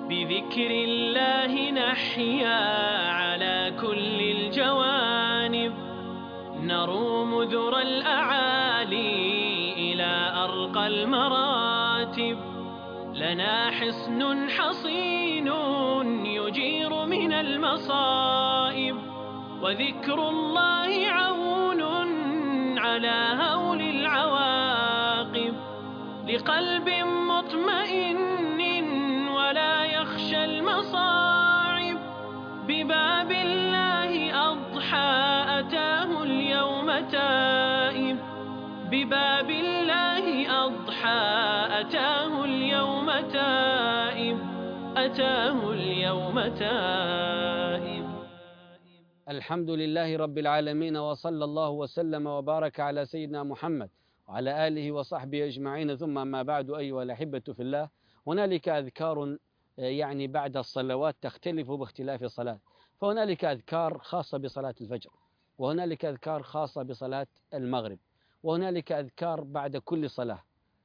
بذكر الله نحيا على كل الجوانب، نروم ذرى الأعالي إلى أرقى المراتب. لنا حصن حصين يجير من المصائب، وذكر الله عون على هول العواقب. لقلب مطمئن ولا يخشى المصاعب، بباب الله أضحى أتاه اليوم تائب. بباب الله أضحى أتاه اليوم تائب. أتاه اليوم تائب. الحمد لله رب العالمين، وصلى الله وسلم وبارك على سيدنا محمد وعلى آله وصحبه أجمعين، ثم ما بعد. أيها الأحبة في الله، هنالك أذكار بعد الصلوات تختلف باختلاف الصلاة. فهنالك أذكار خاصة بصلاة الفجر، وهنالك أذكار خاصة بصلاة المغرب، وهنالك أذكار بعد كل صلاة.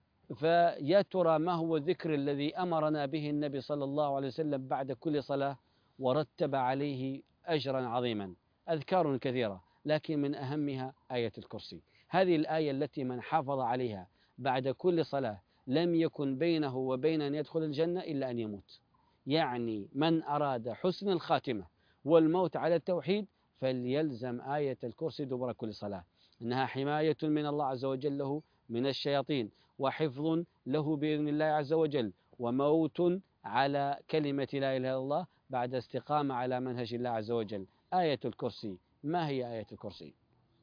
فيا ترى ما هو الذكر الذي أمرنا به النبي صلى الله عليه وسلم بعد كل صلاة ورتب عليه أجرا عظيما؟ أذكار كثيرة، لكن من أهمها آية الكرسي. هذه الآية التي من حافظ عليها بعد كل صلاة لم يكن بينه وبين أن يدخل الجنة إلا أن يموت. يعني من أراد حسن الخاتمة والموت على التوحيد فليلزم آية الكرسي دبر كل صلاة. إنها حماية من الله عز وجل له من الشياطين، وحفظ له بإذن الله عز وجل، وموت على كلمة لا إله إلا الله بعد استقامة على منهج الله عز وجل. آية الكرسي، ما هي آية الكرسي؟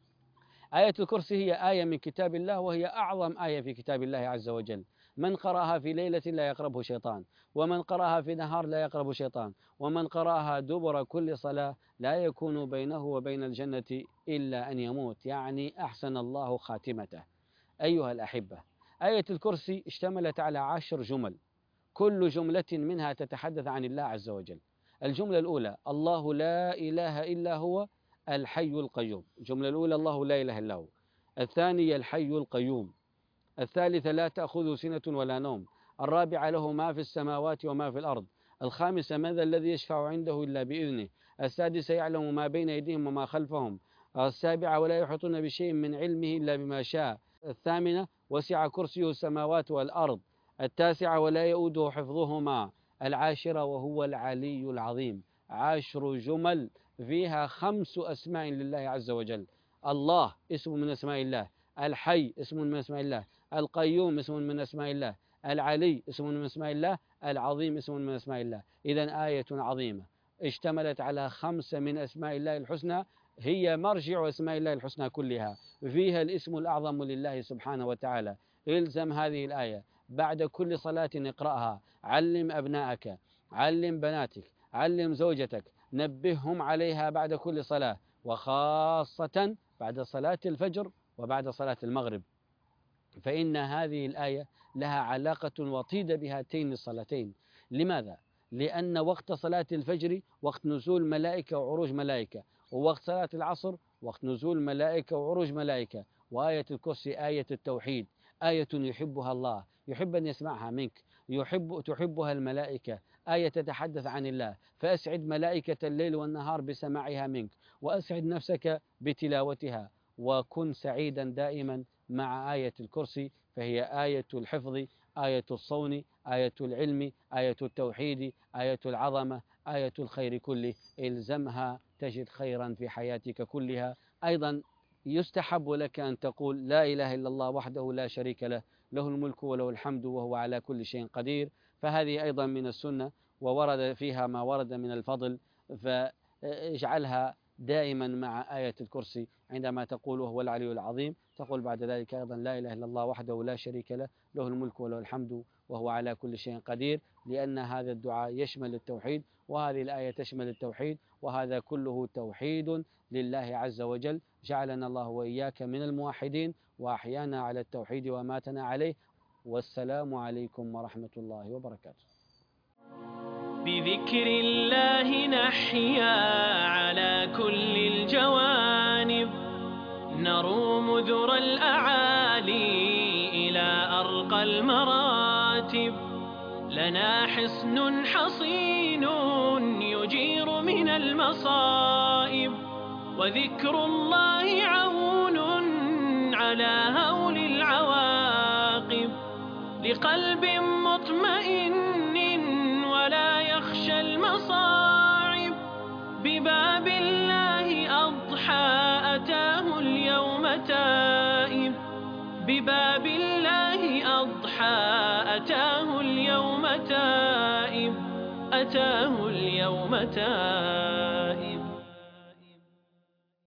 آية الكرسي هي آية من كتاب الله، وهي أعظم آية في كتاب الله عز وجل. من قرأها في ليلة لا يقربه شيطان، ومن قرأها في نهار لا يقربه شيطان، ومن قرأها دبر كل صلاة لا يكون بينه وبين الجنة إلا أن يموت، يعني أحسن الله خاتمته. أيها الأحبة، آية الكرسي اشتملت على 10 جمل، كل جملة منها تتحدث عن الله عز وجل. الجملة الأولى: الله لا إله إلا هو الحي القيوم. الجملة الأولى: الله لا إله إلا هو. الثانية: الحي القيوم. الثالثة: لا تأخذه سنة ولا نوم. الرابعة: له ما في السماوات وما في الأرض. الخامسة: من ذا الذي يشفع عنده إلا بإذنه. السادسة: يعلم ما بين أيديهم وما خلفهم. السابعة: ولا يحيطون بشيء من علمه إلا بما شاء. الثامنة: وسع كرسيه السماوات والأرض. التاسعة: ولا يؤوده حفظهما. العاشرة: وهو العلي العظيم. 10 جمل فيها 5 أسماء لله عز وجل. الله اسم من أسماء الله، الحي اسم من أسماء الله، القيوم اسم من أسماء الله، العلي اسم من أسماء الله، العظيم اسم من أسماء الله. إذن آية عظيمة اشتملت على 5 من أسماء الله الحسنى، هي مرجع أسماء الله الحسنى كلها، فيها الاسم الأعظم لله سبحانه وتعالى. إلزم هذه الآية بعد كل صلاة اقرأها، علم أبنائك، علم بناتك، علم زوجتك، نبههم عليها بعد كل صلاة، وخاصة بعد صلاة الفجر وبعد صلاة المغرب، فإن هذه الآية لها علاقة وطيدة بهاتين الصلاتين. لماذا؟ لأن وقت صلاة الفجر وقت نزول ملائكة وعروج ملائكة، ووقت صلاة العصر وقت نزول ملائكة وعروج ملائكة. وآية الكرسي آية التوحيد، آية يحبها الله، يحب أن يسمعها منك، تحبها الملائكة، آية تتحدث عن الله. فأسعد ملائكة الليل والنهار بسماعها منك، وأسعد نفسك بتلاوتها، وكن سعيدا دائما مع آية الكرسي، فهي آية الحفظ، آية الصون، آية العلم، آية التوحيد، آية العظمة، آية الخير كله. إلزمها تجد خيرا في حياتك كلها. أيضا يستحب لك أن تقول لا إله إلا الله وحده لا شريك له، له الملك وله الحمد وهو على كل شيء قدير. فهذه أيضا من السنة، وورد فيها ما ورد من الفضل، فاجعلها دائما مع آية الكرسي. عندما تقول هو العلي العظيم تقول بعد ذلك أيضا لا إله إلا الله وحده لا شريك له، له الملك وله الحمد وهو على كل شيء قدير، لأن هذا الدعاء يشمل التوحيد، وهذه الآية تشمل التوحيد، وهذا كله توحيد لله عز وجل. جعلنا الله وإياك من الموحدين، وأحيانا على التوحيد وماتنا عليه. والسلام عليكم ورحمة الله وبركاته. بذكر الله نحيا على كل الجوانب، نروم ذرى الأعالي إلى أرقى المراتب. لنا حصن حصين يجير من المصائب، وذكر الله عون على هول العواقب. لقلب مطمئن ولا يخشى المصاعب، بباب الله أضحى أتاه اليوم تائب، بباب الله أضحى أتاه اليوم تائب، أتاه اليوم تائب.